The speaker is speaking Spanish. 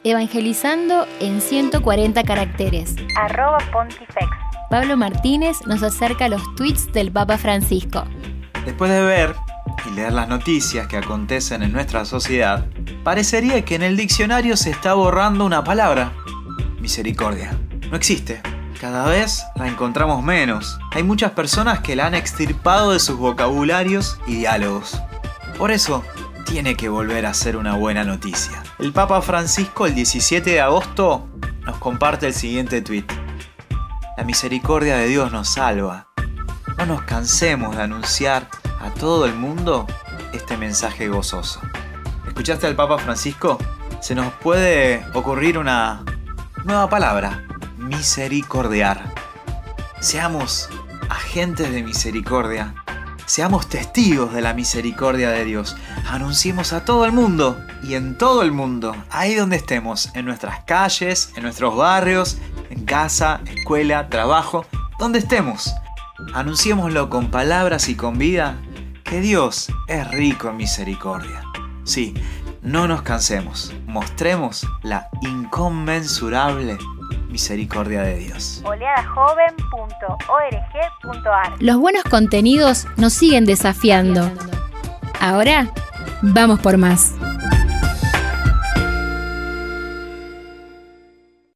Evangelizando en 140 caracteres. @Pontifex. Pablo Martínez nos acerca los tweets del Papa Francisco. Después de ver y leer las noticias que acontecen en nuestra sociedad, parecería que en el diccionario se está borrando una palabra: misericordia. No existe. Cada vez la encontramos menos. Hay muchas personas que la han extirpado de sus vocabularios y diálogos. Por eso, tiene que volver a ser una buena noticia. El Papa Francisco el 17 de agosto nos comparte el siguiente tuit: la misericordia de Dios nos salva. No nos cansemos de anunciar a todo el mundo este mensaje gozoso. ¿Escuchaste al Papa Francisco? Se nos puede ocurrir una nueva palabra: misericordiar. Seamos agentes de misericordia. Seamos testigos de la misericordia de Dios. Anunciemos a todo el mundo y en todo el mundo, ahí donde estemos, en nuestras calles, en nuestros barrios, en casa, escuela, trabajo, donde estemos. Anunciémoslo con palabras y con vida, que Dios es rico en misericordia. Sí, no nos cansemos. Mostremos la inconmensurable misericordia de Dios. oleadajoven.org.ar. Los buenos contenidos nos siguen desafiando. Ahora, vamos por más.